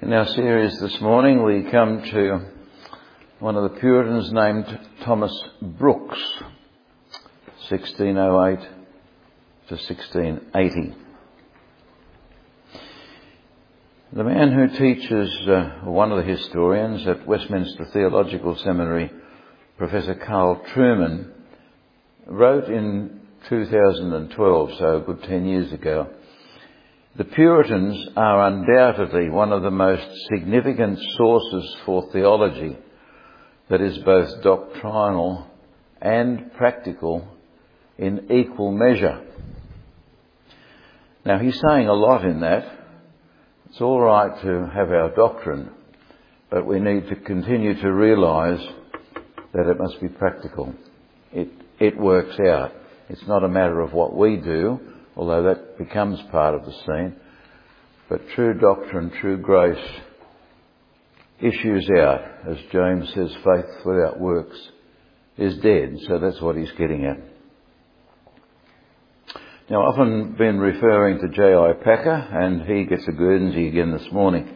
In our series this morning, we come to one of the Puritans named Thomas Brooks, 1608 to 1680. The man who teaches, one of the historians at Westminster Theological Seminary, Professor Carl Trueman, wrote in 2012, so a good 10 years ago, "The Puritans are undoubtedly one of the most significant sources for theology that is both doctrinal and practical in equal measure." Now, he's saying a lot in that. It's all right to have our doctrine, but we need to continue to realise that it must be practical. It works out. It's not a matter of what we do, although that becomes part of the scene. But true doctrine, true grace issues out. As James says, faith without works is dead. So that's what he's getting at. Now, I've often been referring to J.I. Packer, and he gets a Guernsey again this morning.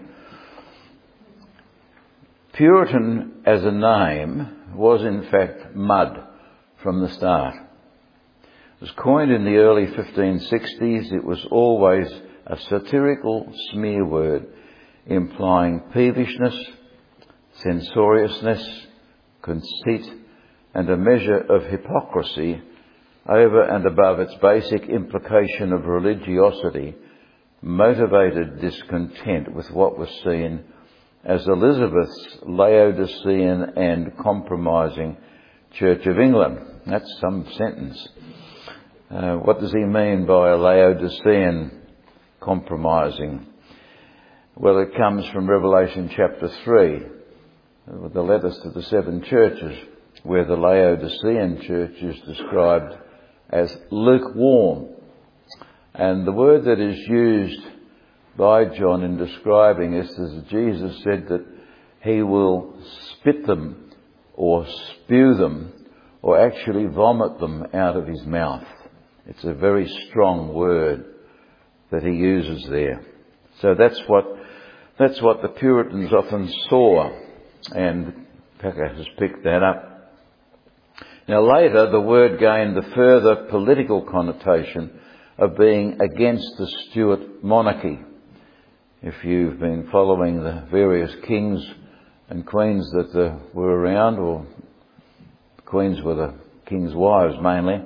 Puritan as a name was in fact mud from the start. It was coined in the early 1560s. It was always a satirical smear word implying peevishness, censoriousness, conceit, and a measure of hypocrisy over and above its basic implication of religiosity, motivated discontent with what was seen as Elizabeth's Laodicean and compromising Church of England. That's some sentence. What does he mean by a Laodicean compromising? Well, it comes from Revelation chapter 3, with the letters to the seven churches, where the Laodicean church is described as lukewarm. And the word that is used by John in describing this is that Jesus said that he will spit them or spew them or actually vomit them out of his mouth. It's a very strong word that he uses there. So that's what the Puritans often saw, and Packer has picked that up. Now later, the word gained the further political connotation of being against the Stuart monarchy. If you've been following the various kings and queens that were around, or queens were the king's wives mainly,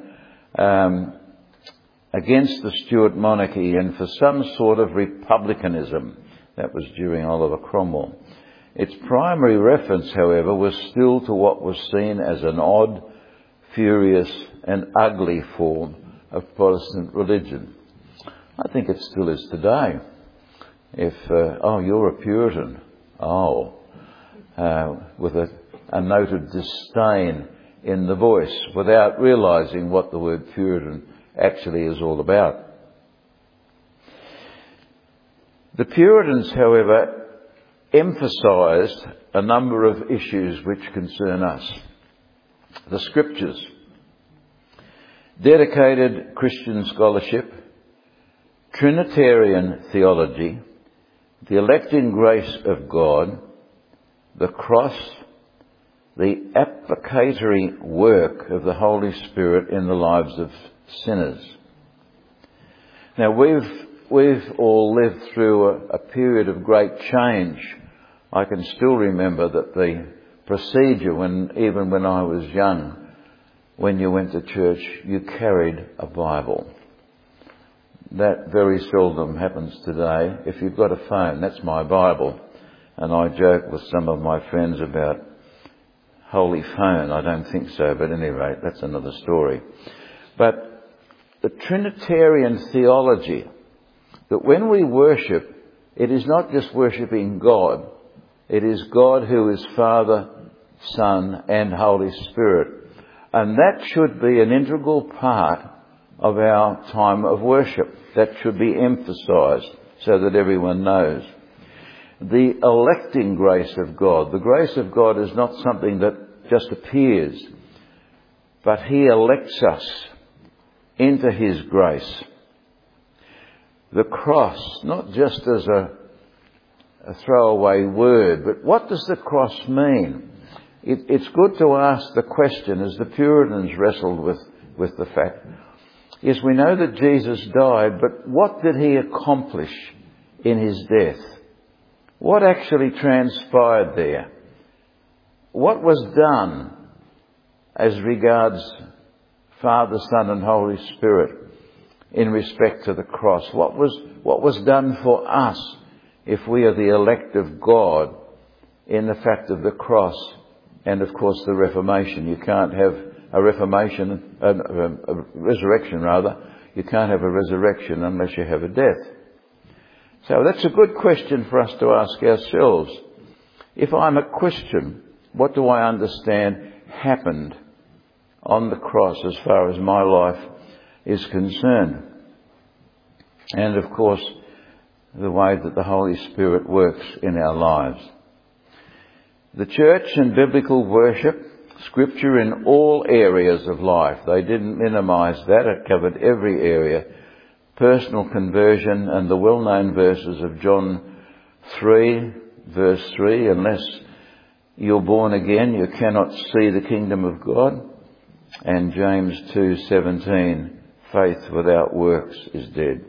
against the Stuart monarchy and for some sort of republicanism. That was during Oliver Cromwell. Its primary reference, however, was still to what was seen as an odd, furious and ugly form of Protestant religion. I think it still is today. If, you're a Puritan, with a note of disdain in the voice, without realising what the word Puritan actually is all about. The Puritans, however, emphasised a number of issues which concern us. The Scriptures, dedicated Christian scholarship, Trinitarian theology, the electing grace of God, the cross, the applicatory work of the Holy Spirit in the lives of sinners. Now, we've all lived through a period of great change. I can still remember that the procedure, even when I was young, when you went to church, you carried a Bible. That very seldom happens today. If you've got a phone, that's my Bible. And I joke with some of my friends about Holy Phone. I don't think so, but at any rate, that's another story. But the Trinitarian theology, that when we worship, it is not just worshipping God. It is God who is Father, Son and Holy Spirit. And that should be an integral part of our time of worship. That should be emphasised so that everyone knows. The electing grace of God. The grace of God is not something that just appears, but He elects us into His grace. The cross, not just as a throwaway word. But what does the cross mean? It's good to ask the question, as the Puritans wrestled with the fact. Yes, we know that Jesus died, but what did he accomplish in his death? What actually transpired there? What was done as regards Father, Son and Holy Spirit in respect to the cross? What was done for us if we are the elect of God in the fact of the cross and, of course, the Reformation? You can't have a resurrection rather. You can't have a resurrection unless you have a death. So that's a good question for us to ask ourselves. If I'm a Christian, what do I understand happened on the cross as far as my life is concerned? And of course, the way that the Holy Spirit works in our lives. The church and biblical worship, Scripture in all areas of life. They didn't minimise that. It covered every area. Personal conversion and the well-known verses of John 3, verse 3, unless you're born again, you cannot see the kingdom of God. And James 2:17, faith without works is dead.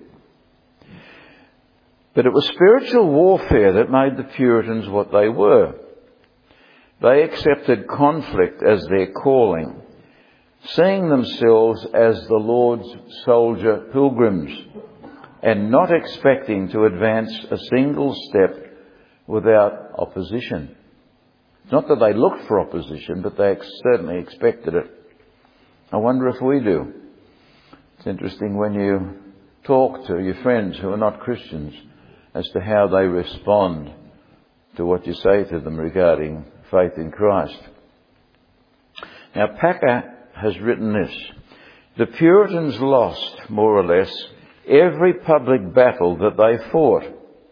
But it was spiritual warfare that made the Puritans what they were. They accepted conflict as their calling, seeing themselves as the Lord's soldier pilgrims and not expecting to advance a single step without opposition. It's not that they looked for opposition, but they certainly expected it. I wonder if we do. It's interesting when you talk to your friends who are not Christians as to how they respond to what you say to them regarding faith in Christ. Now, Packer has written this: the Puritans lost, more or less, every public battle that they fought.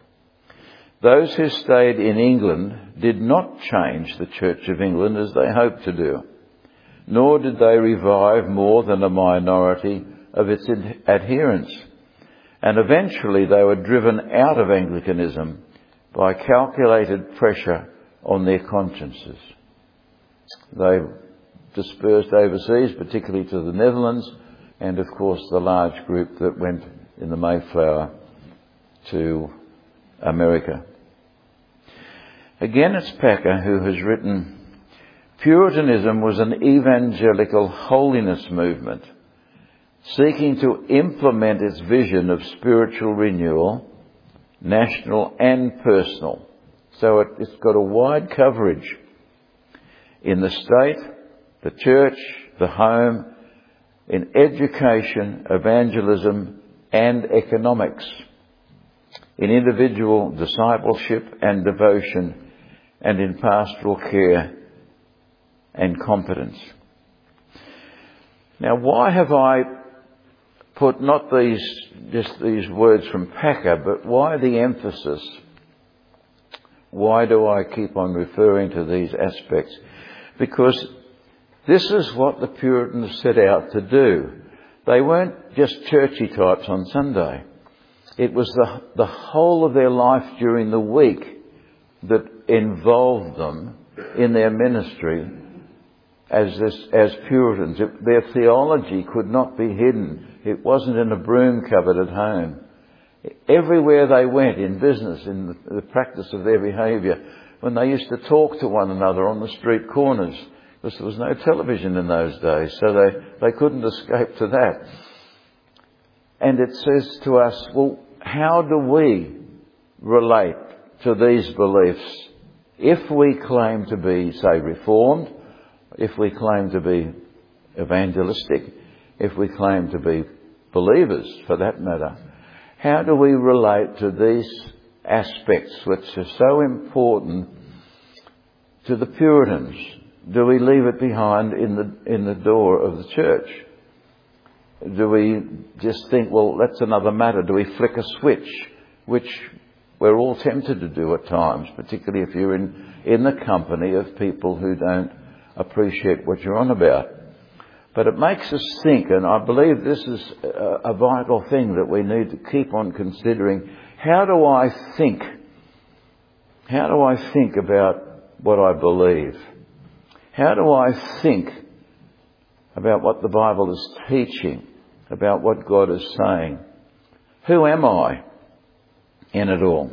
Those who stayed in England did not change the Church of England as they hoped to do, nor did they revive more than a minority of its adherents. And eventually they were driven out of Anglicanism by calculated pressure on their consciences. They dispersed overseas, particularly to the Netherlands, and of course the large group that went in the Mayflower to America. Again, it's Packer who has written, Puritanism was an evangelical holiness movement, seeking to implement its vision of spiritual renewal, national and personal. So it's got a wide coverage in the state, the church, the home, in education, evangelism and economics, in individual discipleship and devotion, and in pastoral care and competence. Now, why have I put not just these words from Packer, but why the emphasis? Why do I keep on referring to these aspects? Because this is what the Puritans set out to do. They weren't just churchy types on Sunday. It was the whole of their life during the week that involved them in their ministry as Puritans. Their theology could not be hidden. It wasn't in a broom cupboard at home. Everywhere they went, in business, in the practice of their behaviour, when they used to talk to one another on the street corners, because there was no television in those days, so they couldn't escape to that. And it says to us, well, how do we relate to these beliefs if we claim to be, say, Reformed, if we claim to be evangelistic, if we claim to be believers, for that matter? How do we relate to these aspects which are so important to the Puritans? Do we leave it behind in the door of the church? Do we just think, well, that's another matter? Do we flick a switch, which we're all tempted to do at times, particularly if you're in the company of people who don't appreciate what you're on about? But it makes us think, and I believe this is a vital thing that we need to keep on considering. How do I think How do I think about what I believe? How do I think about what the Bible is teaching, about what God is saying? Who am I in it all?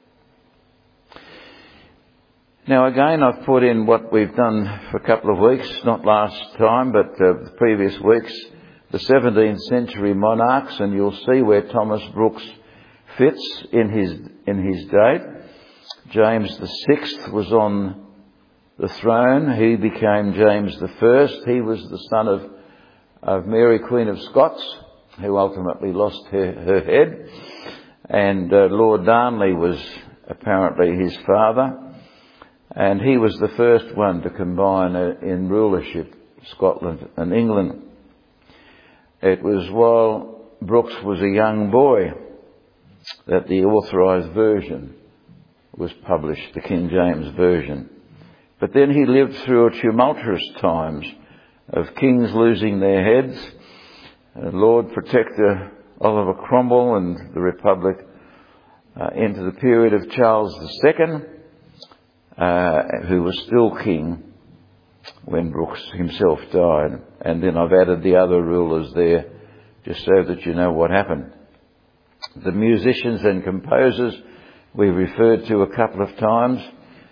Now again, I've put in what we've done for a couple of weeks, not last time, but the previous weeks, the 17th century monarchs, and you'll see where Thomas Brooks fits in his date. James VI was on the throne. He became James I. He was the son of Mary, Queen of Scots, who ultimately lost her head. And Lord Darnley was apparently his father. And he was the first one to combine in rulership Scotland and England. It was while Brooks was a young boy that the authorised version was published, the King James Version. But then he lived through tumultuous times of kings losing their heads, Lord Protector Oliver Cromwell and the Republic, into the period of Charles II, who was still king when Brooks himself died. And then I've added the other rulers there just so that you know what happened. The musicians and composers we referred to a couple of times.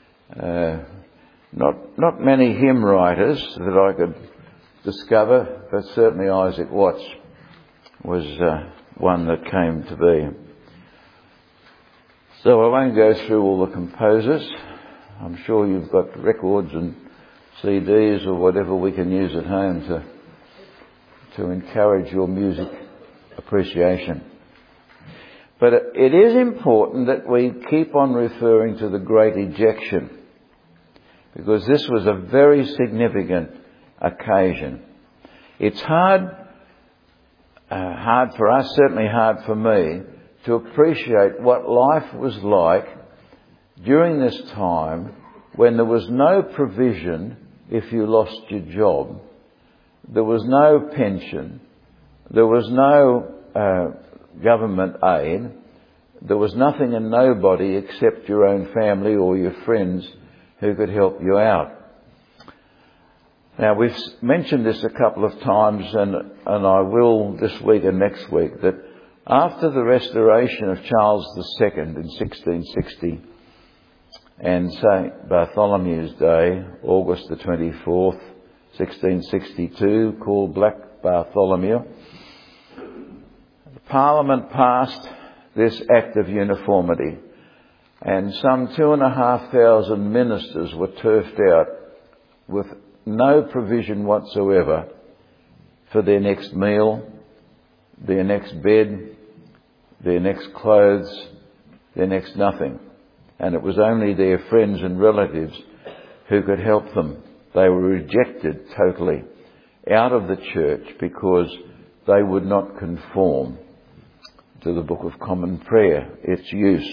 Not many hymn writers that I could discover, but certainly Isaac Watts was one that came to be. So I won't go through all the composers. I'm sure you've got records and CDs or whatever we can use at home to encourage your music appreciation. But it is important that we keep on referring to the Great Ejection, because this was a very significant occasion. It's hard for us, certainly hard for me, to appreciate what life was like during this time when there was no provision if you lost your job. There was no pension. There was no government aid. There was nothing and nobody except your own family or your friends who could help you out. Now, we've mentioned this a couple of times, and I will this week and next week, that after the restoration of Charles II in 1660 and St. Bartholomew's Day, August the 24th, 1662, called Black Bartholomew, Parliament passed this Act of Uniformity, and some 2,500 ministers were turfed out with no provision whatsoever for their next meal, their next bed, their next clothes, their next nothing. And it was only their friends and relatives who could help them. They were rejected totally out of the church because they would not conform to the Book of Common Prayer, its use.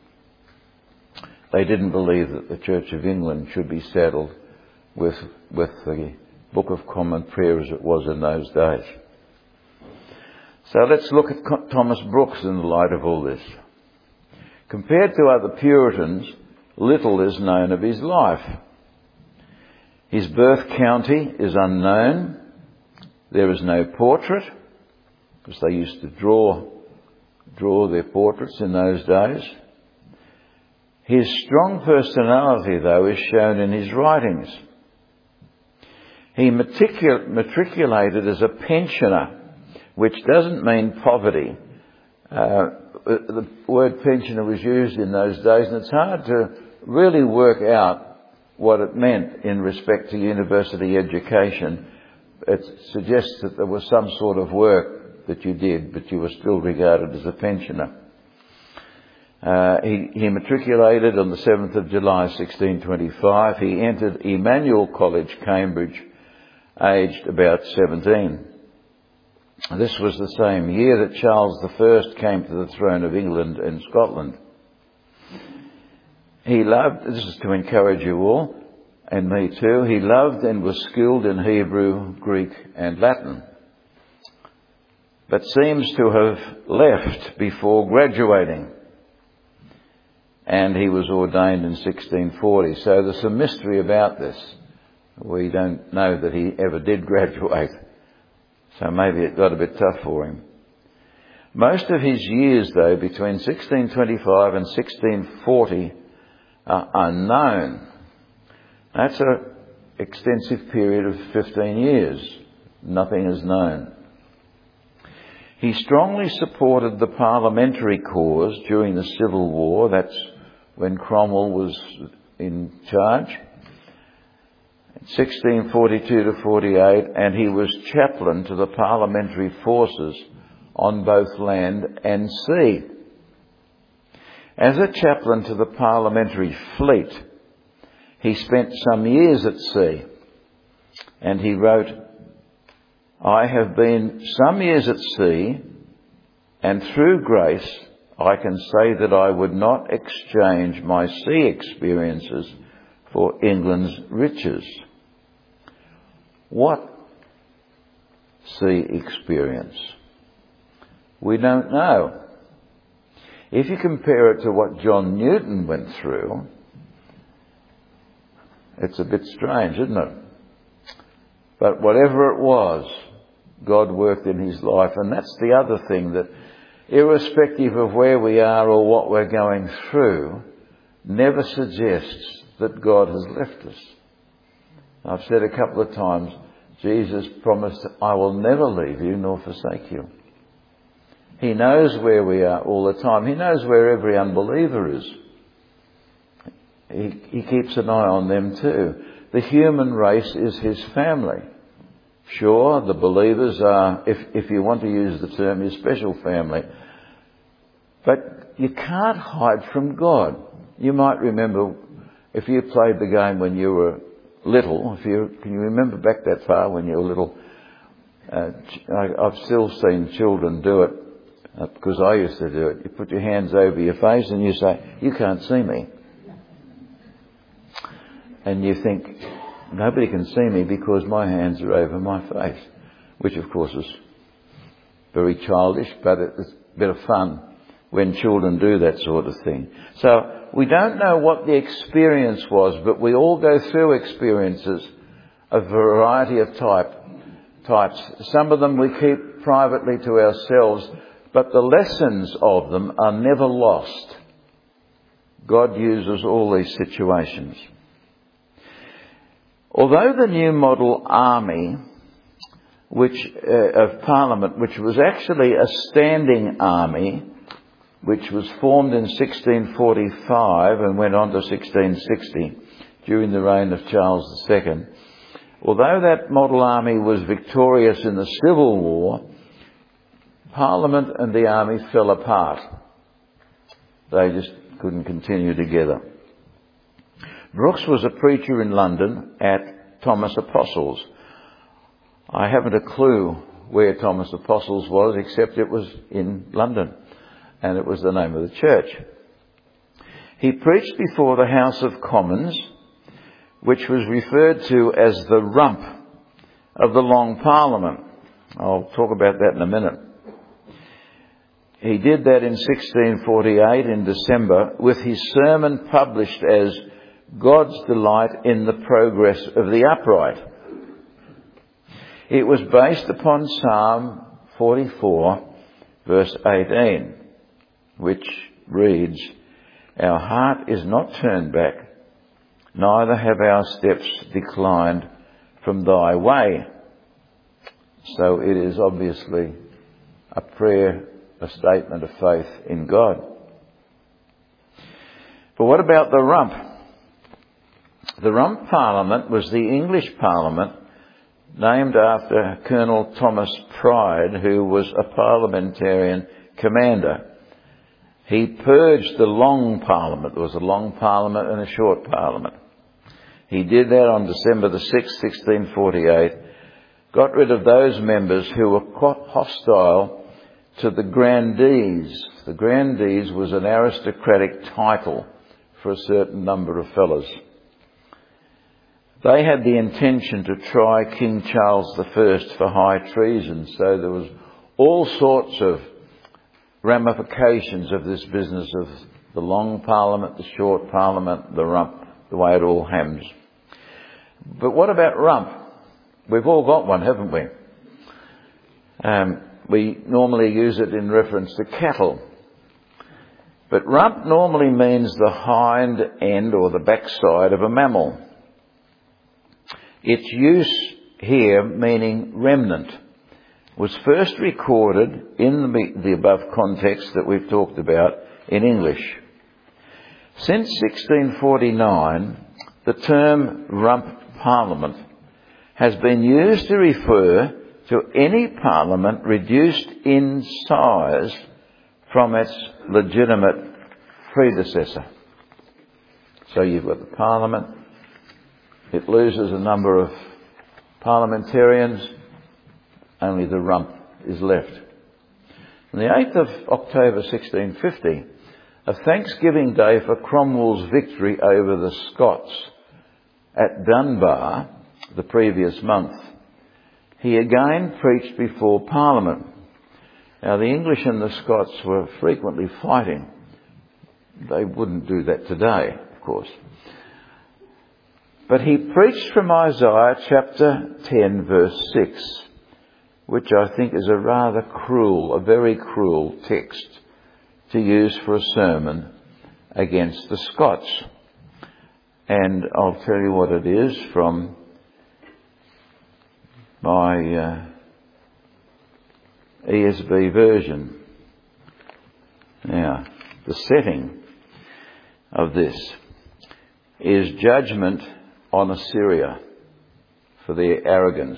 They didn't believe that the Church of England should be saddled with the Book of Common Prayer as it was in those days. So let's look at Thomas Brooks in the light of all this. Compared to other Puritans, little is known of his life. His birth county is unknown. There is no portrait, because they used to draw their portraits in those days. His strong personality, though, is shown in his writings. He matriculated as a pensioner, which doesn't mean poverty. The word pensioner was used in those days, and it's hard to really work out what it meant in respect to university education. It suggests that there was some sort of work that you did, but you were still regarded as a pensioner. He matriculated on the 7th of July 1625. He entered Emmanuel College, Cambridge, aged about 17. This was the same year that Charles I came to the throne of England and Scotland. He loved, this is to encourage you all, and me too, he loved and was skilled in Hebrew, Greek and Latin, but seems to have left before graduating. and he was ordained in 1640. So there's some mystery about this. We don't know that he ever did graduate, so maybe it got a bit tough for him. Most of his years, though, between 1625 and 1640 are unknown. That's an extensive period of 15 years. Nothing is known. He strongly supported the parliamentary cause during the Civil War. That's when Cromwell was in charge, 1642 to 48, and he was chaplain to the parliamentary forces on both land and sea. As a chaplain to the parliamentary fleet, he spent some years at sea, and he wrote, "I have been some years at sea, and through grace I can say that I would not exchange my sea experiences for England's riches." What sea experience? We don't know. If you compare it to what John Newton went through, it's a bit strange, isn't it? But whatever it was, God worked in his life. And that's the other thing, that irrespective of where we are or what we're going through, never suggests that God has left us. I've said a couple of times, Jesus promised, "I will never leave you nor forsake you." He knows where we are all the time. He knows where every unbeliever is. He keeps an eye on them too. The human race is his family. Sure, the believers are, if you want to use the term, his special family. But you can't hide from God. You might remember, if you played the game when you were little, can you remember back that far when you were little? I've still seen children do it, because I used to do it. You put your hands over your face and you say, "You can't see me." And you think, nobody can see me because my hands are over my face, which of course is very childish, but it's a bit of fun when children do that sort of thing. So we don't know what the experience was, but we all go through experiences of a variety of types. Some of them we keep privately to ourselves, but the lessons of them are never lost. God uses all these situations. Although the new model army, of Parliament, which was actually a standing army, which was formed in 1645 and went on to 1660 during the reign of Charles II, although that model army was victorious in the Civil War, Parliament and the army fell apart. They just couldn't continue together. Brooks was a preacher in London at Thomas Apostles. I haven't a clue where Thomas Apostles was, except it was in London, and it was the name of the church. He preached before the House of Commons, which was referred to as the rump of the Long Parliament. I'll talk about that in a minute. He did that in 1648 in December, with his sermon published as God's Delight in the Progress of the Upright. It was based upon Psalm 44, verse 18, which reads, "Our heart is not turned back, neither have our steps declined from thy way." So it is obviously a prayer, a statement of faith in God. But what about the rump? The Rump Parliament was the English Parliament, named after Colonel Thomas Pride, who was a parliamentarian commander. He purged the Long Parliament. There was a Long Parliament and a Short Parliament. He did that on December the 6th, 1648, got rid of those members who were quite hostile to the Grandees. The Grandees was an aristocratic title for a certain number of fellows. They had the intention to try King Charles I for high treason, so there was all sorts of ramifications of this business of The long parliament, the short parliament, the rump, the way it all hams. But what about rump? We've all got one, haven't we? We normally use it in reference to cattle. But rump normally means the hind end or the backside of a mammal. Its use here, meaning remnant, was first recorded in the above context that we've talked about in English. Since 1649, the term rump parliament has been used to refer to any parliament reduced in size from its legitimate predecessor. So you've got the parliament, it loses a number of parliamentarians, only the rump is left. On the 8th of October 1650, a Thanksgiving Day for Cromwell's victory over the Scots at Dunbar the previous month, he again preached before Parliament. Now, the English and the Scots were frequently fighting. They wouldn't do that today, of course. But he preached from Isaiah chapter 10, verse 6, which I think is a very cruel text to use for a sermon against the Scots. And I'll tell you what it is from my ESV version. Now, the setting of this is judgment on Assyria for their arrogance.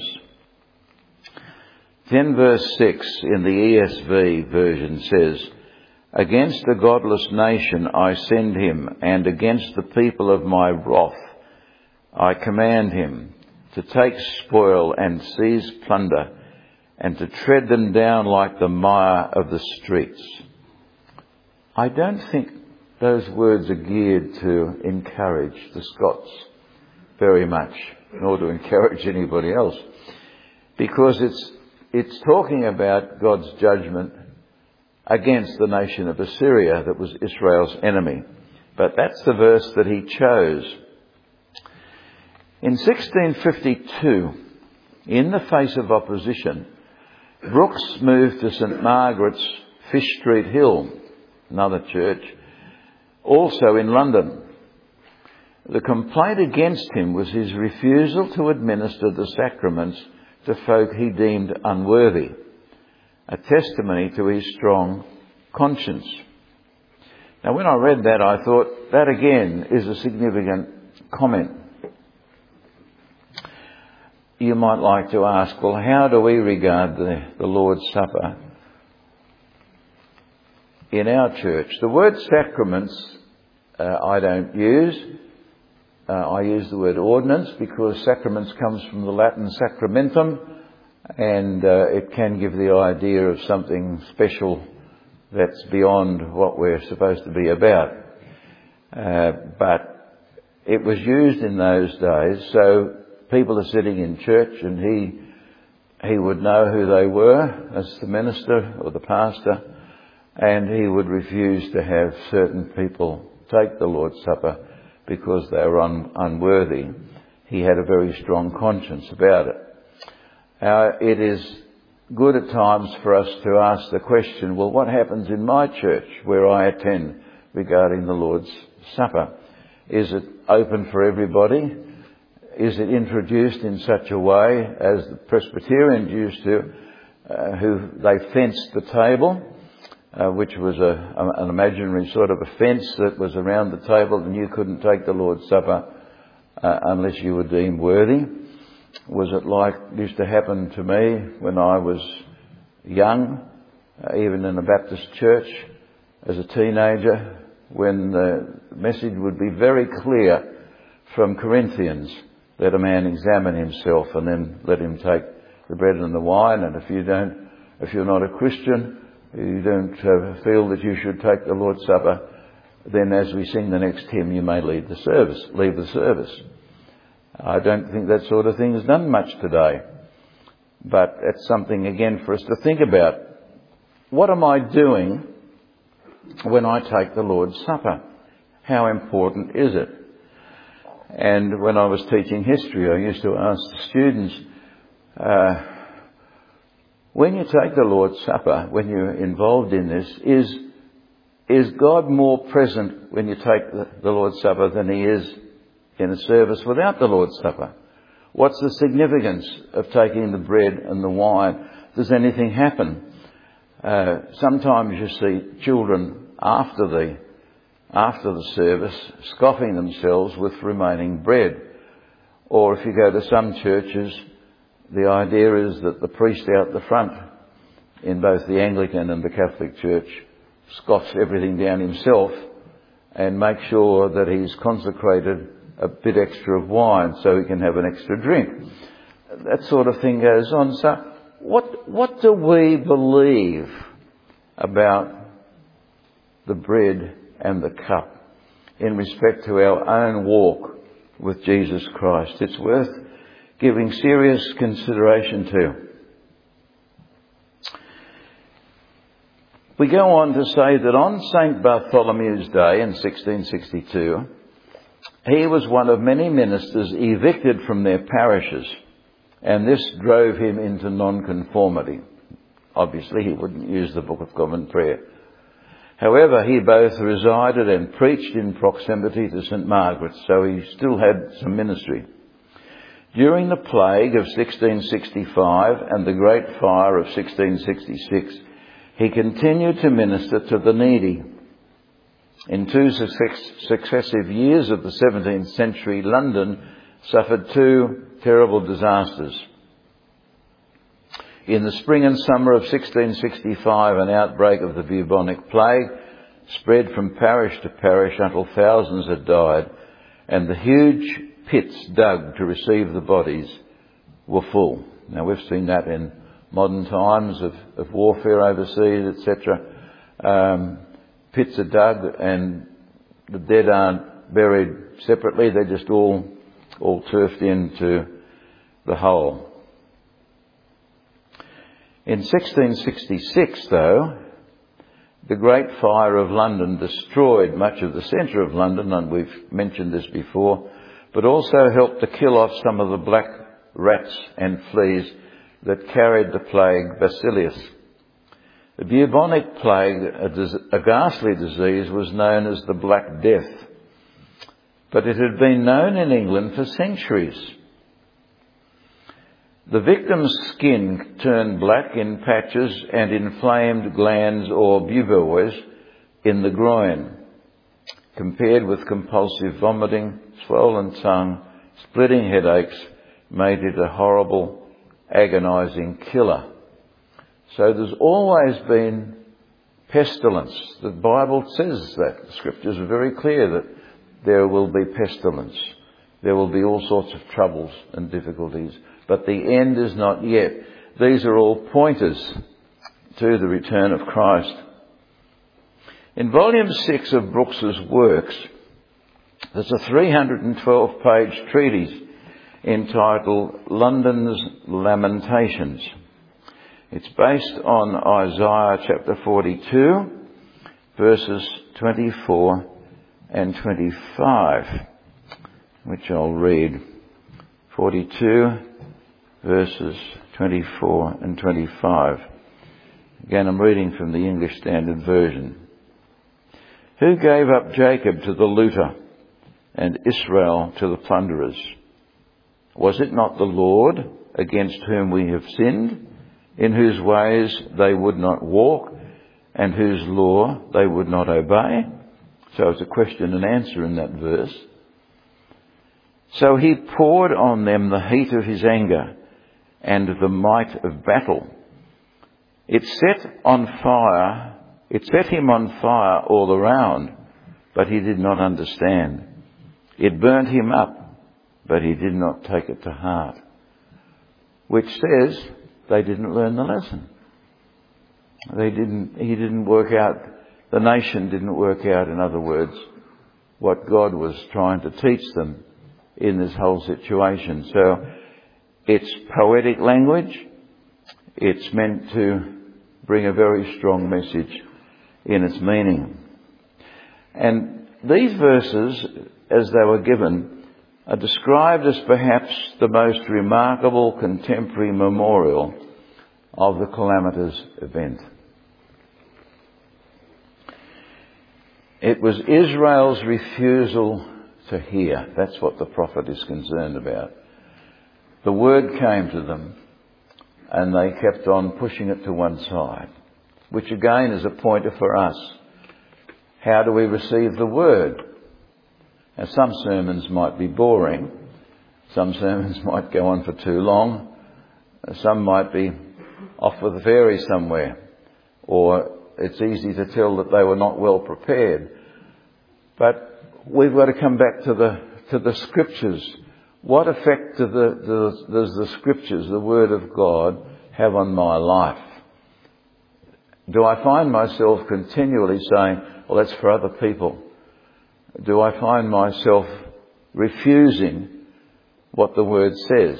10 verse 6 in the ESV version says, "Against the godless nation I send him, and against the people of my wrath I command him, to take spoil and seize plunder, and to tread them down like the mire of the streets." I don't think those words are geared to encourage the Scots very much, nor to encourage anybody else, because it's talking about God's judgment against the nation of Assyria that was Israel's enemy. But that's the verse that he chose. In 1652, in the face of opposition, Brooks moved to St Margaret's Fish Street Hill, another church, also in London. The complaint against him was his refusal to administer the sacraments to folk he deemed unworthy, a testimony to his strong conscience. Now, when I read that, I thought that again is a significant comment. You might like to ask, well, how do we regard the Lord's Supper in our church? The word sacraments I don't use. I use the word ordinance because sacraments comes from the Latin sacramentum, and it can give the idea of something special that's beyond what we're supposed to be about. But it was used in those days, so people are sitting in church and he would know who they were as the minister or the pastor, and he would refuse to have certain people take the Lord's Supper because they were unworthy. He had a very strong conscience about it. It is good at times for us to ask the question, well, what happens in my church where I attend regarding the Lord's Supper? Is it open for everybody? Is it introduced in such a way as the Presbyterians used to, who they fenced the table, which was an imaginary sort of a fence that was around the table, and you couldn't take the Lord's Supper unless you were deemed worthy? Was it like used to happen to me when I was young, even in a Baptist church as a teenager, when the message would be very clear from Corinthians, let a man examine himself and then let him take the bread and the wine, and if you're not a Christian, you don't feel that you should take the Lord's Supper, then as we sing the next hymn, you may leave the service. I don't think that sort of thing is done much today. But it's something, again, for us to think about. What am I doing when I take the Lord's Supper? How important is it? And when I was teaching history, I used to ask the students, when you take the Lord's Supper, when you're involved in this, is God more present when you take the Lord's Supper than he is in a service without the Lord's Supper? What's the significance of taking the bread and the wine? Does anything happen? Sometimes you see children after the service scoffing themselves with remaining bread. Or if you go to some churches, the idea is that the priest out the front in both the Anglican and the Catholic Church scoffs everything down himself and makes sure that he's consecrated a bit extra of wine so he can have an extra drink. That sort of thing goes on. So what do we believe about the bread and the cup in respect to our own walk with Jesus Christ? It's worth giving serious consideration to. We go on to say that on St. Bartholomew's Day in 1662, he was one of many ministers evicted from their parishes, and this drove him into nonconformity. Obviously, he wouldn't use the Book of Common Prayer. However, he both resided and preached in proximity to St. Margaret's, so he still had some ministry. During the plague of 1665 and the Great Fire of 1666, he continued to minister to the needy. In 2 successive years of the 17th century, London suffered 2 terrible disasters. In the spring and summer of 1665, an outbreak of the bubonic plague spread from parish to parish until thousands had died, and the huge pits dug to receive the bodies were full. Now, we've seen that in modern times of warfare overseas, etc. Pits are dug and the dead aren't buried separately. They're just all turfed into the hole. In 1666, though, the Great Fire of London destroyed much of the centre of London, and we've mentioned this before, but also helped to kill off some of the black rats and fleas that carried the plague Bacillus. The bubonic plague, a ghastly disease, was known as the Black Death, but it had been known in England for centuries. The victim's skin turned black in patches and inflamed glands or buboes in the groin, compared with compulsive vomiting, swollen tongue, splitting headaches, made it a horrible, agonising killer. So there's always been pestilence. The Bible says that. The Scriptures are very clear that there will be pestilence. There will be all sorts of troubles and difficulties. But the end is not yet. These are all pointers to the return of Christ. In volume 6 of Brooks's works, there's a 312-page treatise entitled London's Lamentations. It's based on Isaiah chapter 42, verses 24 and 25, which I'll read. 42, verses 24 and 25. Again, I'm reading from the English Standard Version. Who gave up Jacob to the looter and Israel to the plunderers? Was it not the Lord against whom we have sinned, in whose ways they would not walk, and whose law they would not obey? So it's a question and answer in that verse. So he poured on them the heat of his anger and the might of battle. It set him on fire all around, but he did not understand. It burnt him up, but he did not take it to heart. Which says they didn't learn the lesson. He didn't work out, the nation didn't work out, in other words, what God was trying to teach them in this whole situation. So it's poetic language. It's meant to bring a very strong message in its meaning. And these verses, as they were given, are described as perhaps the most remarkable contemporary memorial of the calamitous event. It was Israel's refusal to hear. That's what the prophet is concerned about. The word came to them and they kept on pushing it to one side, which again is a pointer for us. How do we receive the word? Now, some sermons might be boring. Some sermons might go on for too long. Some might be off with the fairies somewhere. Or it's easy to tell that they were not well prepared. But we've got to come back to the Scriptures. What effect does the Scriptures, the Word of God, have on my life? Do I find myself continually saying, well, that's for other people? Do I find myself refusing what the Word says?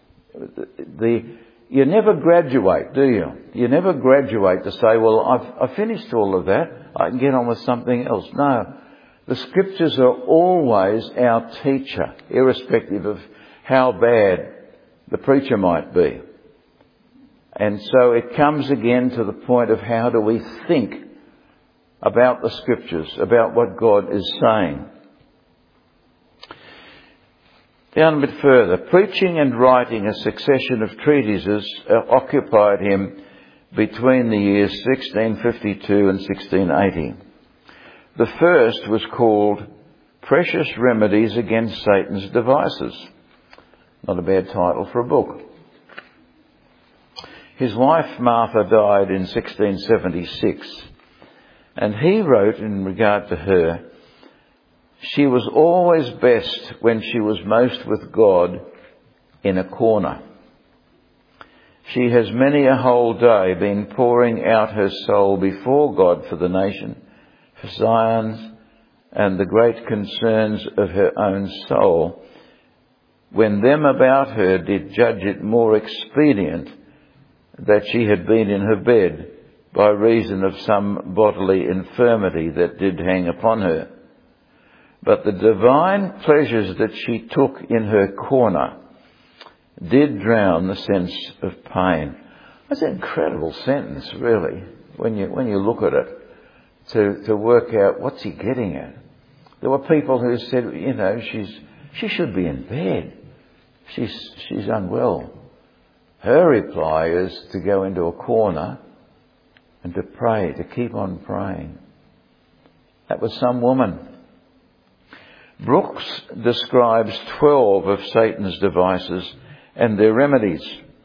You never graduate, do you? You never graduate to say, well, I've finished all of that. I can get on with something else. No. The Scriptures are always our teacher, irrespective of how bad the preacher might be. And so it comes again to the point of how do we think about the Scriptures, about what God is saying. Down a bit further, preaching and writing a succession of treatises occupied him between the years 1652 and 1680. The first was called Precious Remedies Against Satan's Devices. Not a bad title for a book. His wife Martha died in 1676, and he wrote in regard to her, she was always best when she was most with God in a corner. She has many a whole day been pouring out her soul before God for the nation, for Zion's and the great concerns of her own soul, when them about her did judge it more expedient that she had been in her bed by reason of some bodily infirmity that did hang upon her. But the divine pleasures that she took in her corner did drown the sense of pain. That's an incredible sentence, really, when you look at it, to work out what's he getting at. There were people who said, she should be in bed. She's unwell. Her reply is to go into a corner and to pray, to keep on praying. That was some woman. Brooks describes 12 of Satan's devices and their remedies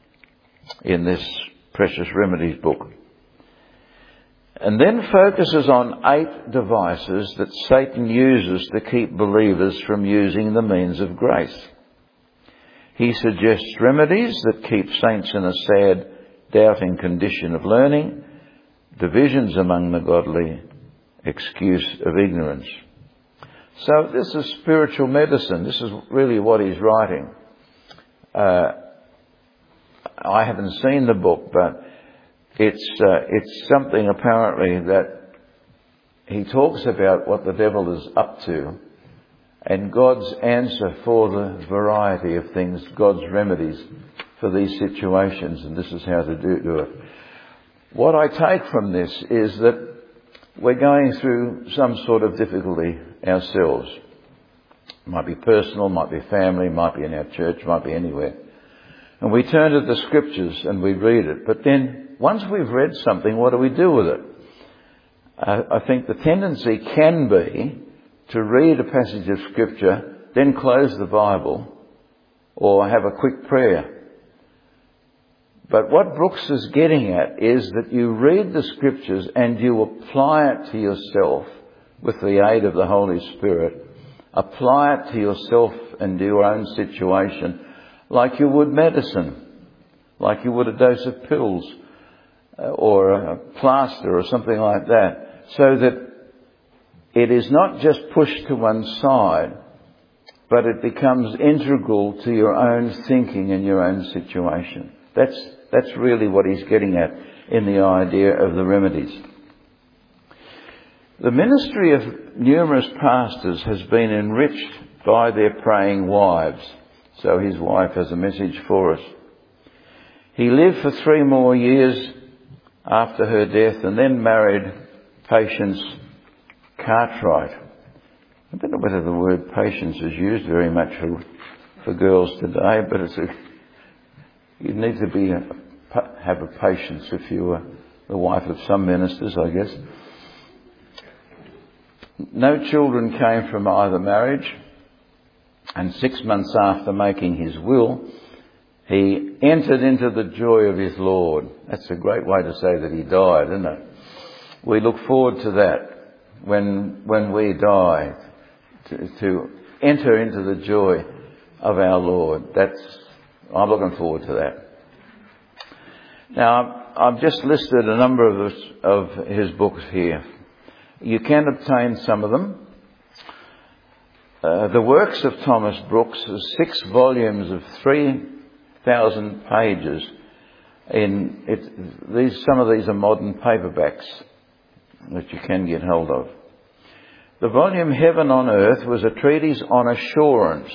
in this Precious Remedies book. And then focuses on 8 devices that Satan uses to keep believers from using the means of grace. He suggests remedies that keep saints in a sad, doubting condition of learning, divisions among the godly, excuse of ignorance. So this is spiritual medicine. This is really what he's writing. I haven't seen the book, but it's something apparently that he talks about what the devil is up to and God's answer for the variety of things, God's remedies for these situations, and this is how to do it. What I take from this is that we're going through some sort of difficulty ourselves. It might be personal, might be family, might be in our church, might be anywhere. And we turn to the Scriptures and we read it. But then, once we've read something, what do we do with it? I think the tendency can be to read a passage of Scripture, then close the Bible, or have a quick prayer. But what Brooks is getting at is that you read the Scriptures and you apply it to yourself with the aid of the Holy Spirit. Apply it to yourself and to your own situation like you would medicine, like you would a dose of pills or a plaster or something like that, so that it is not just pushed to one side, but it becomes integral to your own thinking and your own situation. That's really what he's getting at in the idea of the remedies. The ministry of numerous pastors has been enriched by their praying wives. So his wife has a message for us. He lived for 3 more years after her death and then married Patience Cartwright. I don't know whether the word patience is used very much for girls today, but you need to have a patience if you were the wife of some ministers, I guess. No children came from either marriage, and 6 months after making his will, he entered into the joy of his Lord. That's a great way to say that he died, isn't it? We look forward to that when we die, to enter into the joy of our Lord. I'm looking forward to that. Now, I've just listed a number of his books here. You can obtain some of them. The works of Thomas Brooks is 6 volumes of 3,000 pages. Some of these are modern paperbacks that you can get hold of. The volume Heaven on Earth was a treatise on assurance,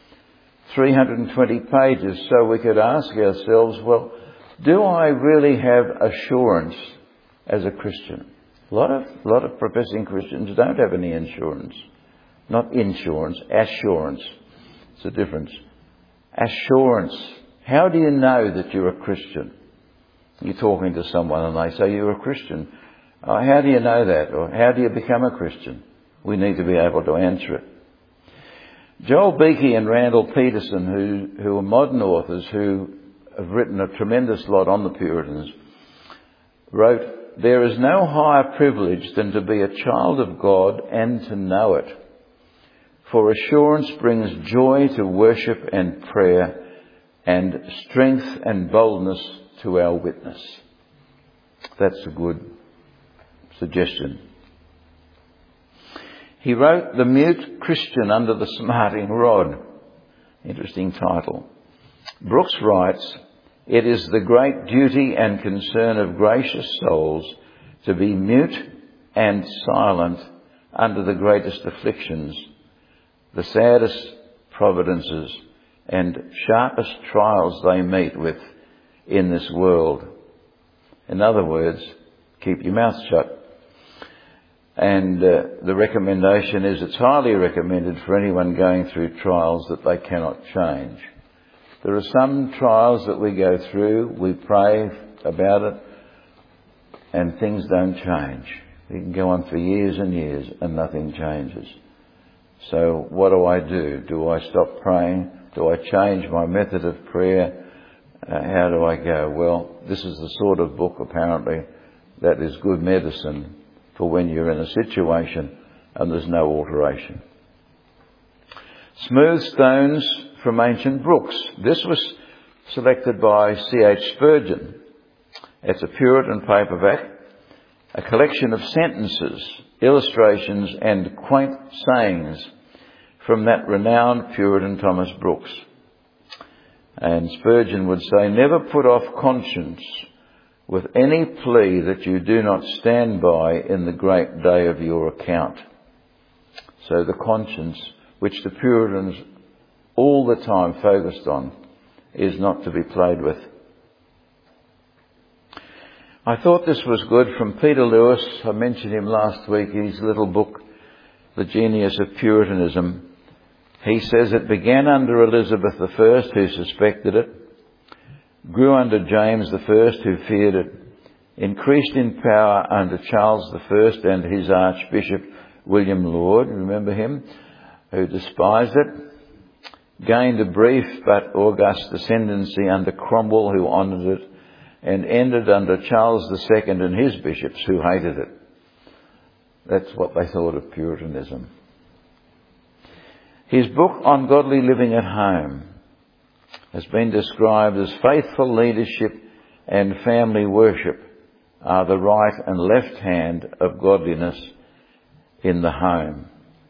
320 pages. So we could ask ourselves, well, do I really have assurance as a Christian? A lot of professing Christians don't have any insurance. Not insurance, assurance. It's a difference. Assurance. How do you know that you're a Christian? You're talking to someone and they say you're a Christian. How do you know that? Or how do you become a Christian? We need to be able to answer it. Joel Beakey and Randall Peterson, who are modern authors who have written a tremendous lot on the Puritans, wrote, "There is no higher privilege than to be a child of God and to know it. For assurance brings joy to worship and prayer, and strength and boldness to our witness." That's a good suggestion. He wrote The Mute Christian Under the Smarting Rod. Interesting title. Brooks writes, "It is the great duty and concern of gracious souls to be mute and silent under the greatest afflictions, the saddest providences and sharpest trials they meet with in this world." In other words, keep your mouth shut. And the recommendation is it's highly recommended for anyone going through trials that they cannot change. There are some trials that we go through, we pray about it, and things don't change. We can go on for years and years and nothing changes. So what do? Do I stop praying? Do I change my method of prayer? How do I go? Well, this is the sort of book, apparently, that is good medicine for when you're in a situation and there's no alteration. Smooth Stones from Ancient Brooks. This was selected by C.H. Spurgeon. It's a Puritan paperback, a collection of sentences, illustrations and quaint sayings from that renowned Puritan Thomas Brooks. And Spurgeon would say, "Never put off conscience with any plea that you do not stand by in the great day of your account." So the conscience, which the Puritans all the time focused on, is not to be played with. I thought this was good from Peter Lewis. I mentioned him last week, his little book, The Genius of Puritanism. He says it began under Elizabeth I, who suspected it, grew under James I, who feared it, increased in power under Charles I and his Archbishop William Laud, remember him, who despised it, gained a brief but august ascendancy under Cromwell, who honoured it, and ended under Charles II and his bishops, who hated it. That's what they thought of Puritanism. His book on godly living at home has been described as faithful leadership and family worship are the right and left hand of godliness in the home.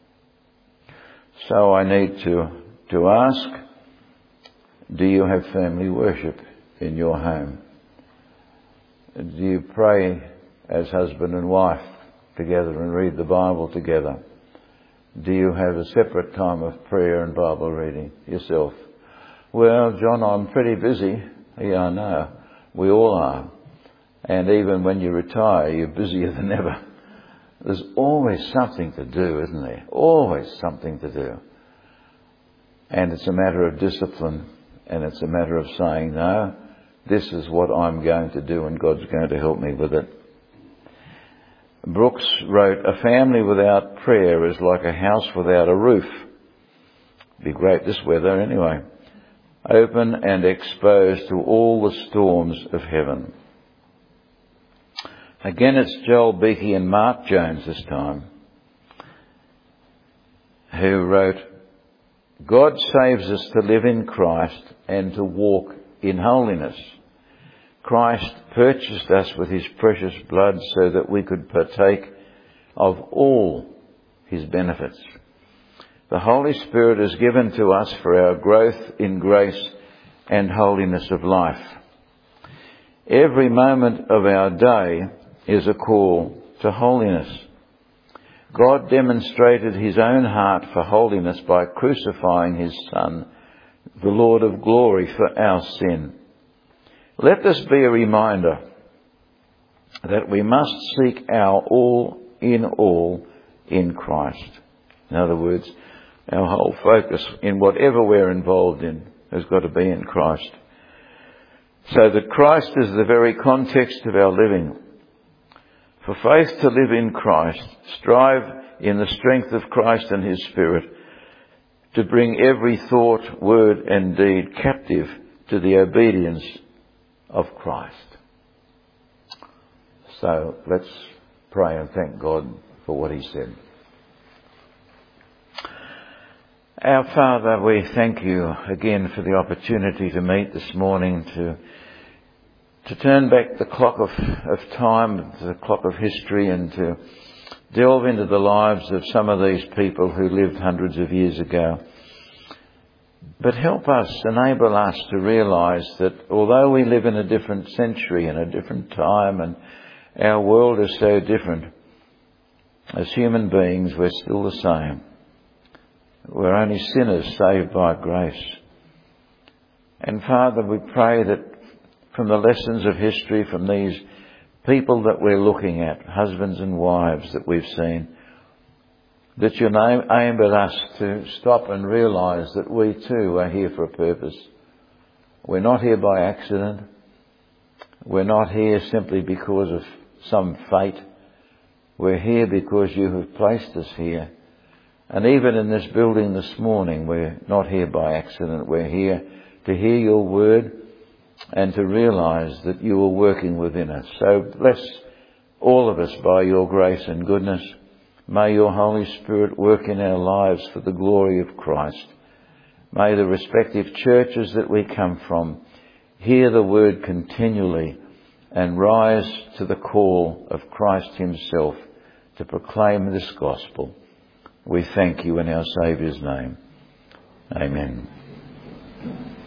So I need to ask, do you have family worship in your home? Do you pray as husband and wife together and read the Bible together? Do you have a separate time of prayer and Bible reading yourself? Well, John, I'm pretty busy. Yeah, I know. We all are. And even when you retire, you're busier than ever. There's always something to do, isn't there? Always something to do. And it's a matter of discipline, and it's a matter of saying, no, this is what I'm going to do, and God's going to help me with it. Brooks wrote, a family without prayer is like a house without a roof. Be great this weather anyway. Open and exposed to all the storms of heaven. Again, it's Joel Beakey and Mark Jones this time, who wrote, God saves us to live in Christ and to walk in holiness. Christ purchased us with his precious blood so that we could partake of all his benefits. The Holy Spirit is given to us for our growth in grace and holiness of life. Every moment of our day is a call to holiness. God demonstrated his own heart for holiness by crucifying his Son, the Lord of glory, for our sin. Let this be a reminder that we must seek our all in Christ. In other words, our whole focus in whatever we're involved in has got to be in Christ. So that Christ is the very context of our living. For faith to live in Christ, strive in the strength of Christ and his Spirit to bring every thought, word and deed captive to the obedience of Christ. So let's pray and thank God for what he said. Our Father, we thank you again for the opportunity to meet this morning, to turn back the clock of time, the clock of history, and to delve into the lives of some of these people who lived hundreds of years ago. But help us, enable us to realise that although we live in a different century and a different time, and our world is so different, as human beings we're still the same. We're only sinners saved by grace. And Father, we pray that from the lessons of history, from these people that we're looking at, husbands and wives that we've seen, that you aim at us to stop and realise that we too are here for a purpose. We're not here by accident. We're not here simply because of some fate. We're here because you have placed us here. And even in this building this morning, we're not here by accident. We're here to hear your word and to realise that you are working within us. So bless all of us by your grace and goodness. May your Holy Spirit work in our lives for the glory of Christ. May the respective churches that we come from hear the word continually and rise to the call of Christ himself to proclaim this gospel. We thank you in our Saviour's name. Amen.